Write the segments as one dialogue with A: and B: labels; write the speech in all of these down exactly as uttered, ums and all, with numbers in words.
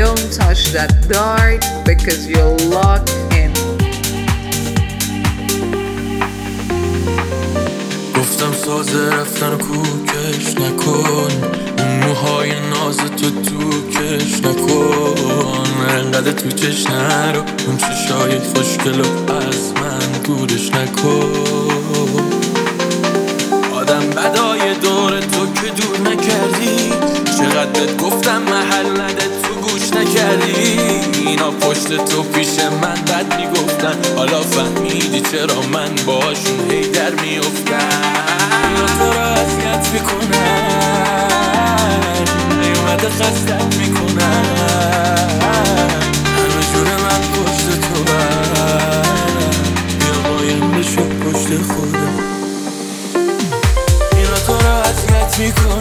A: Don't touch that dart because you're locked in.
B: گفتم سازه رفتن و کوکش نکن، اون موهای ناز تو توکش نکن، انقدر تو چش نرو، اون چشای خوشگلو از من دورش نکن. آدم بدای دور تو که دور نکردی، چقدر بهت گفتم محل نده تو گوش نکردی. اینا پشت تو پیش من بد میگفتن، حالا فهمیدی چرا من باشون هی در میافتم. اینا تو را اذیت میکنن، نیومده خستت میکنن، همه جور من پشت تو بر، بیا قایم بشو پشت خودم. اینا تو را اذیت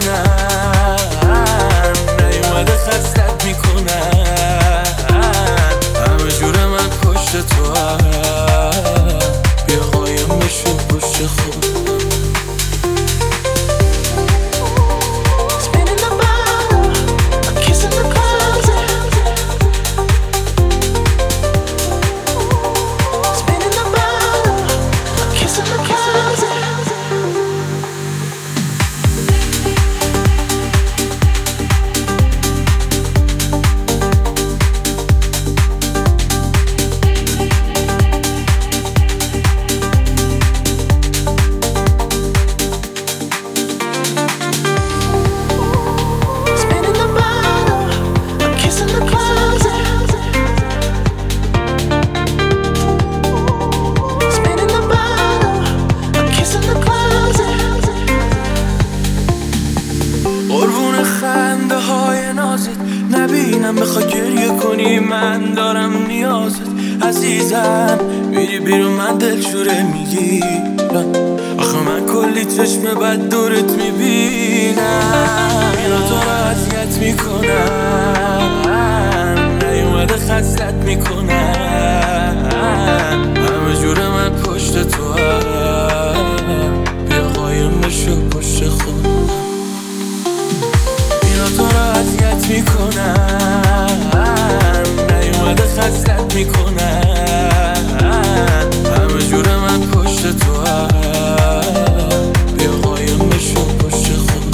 B: میکنن، نیومده خستت میکنن، همه جور من پشت تو بر، بیا قایم بشو پشت خودم. نبینم بخوای گریه کنی، من دارم نیازت عزیزم. میری بیرون من دلشوره میگیرم، آخه من کلی چشم بد دورت میبینم. اینا تو را اذیت میکنن، نیومده خستت میکنن، همه جور من پشت تو هم، بیا قایم بشو پشت خودم. اینا تو را اذیت میکنن، نیومده خستت میکنن، همه جور من پشت تو هم، بیا قایم بشو پشت خودم.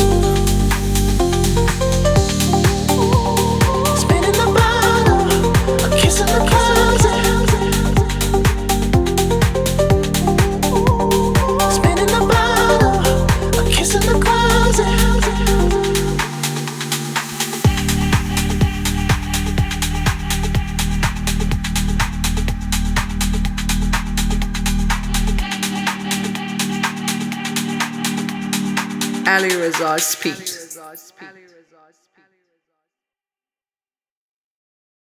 A: Ali Reza Speed.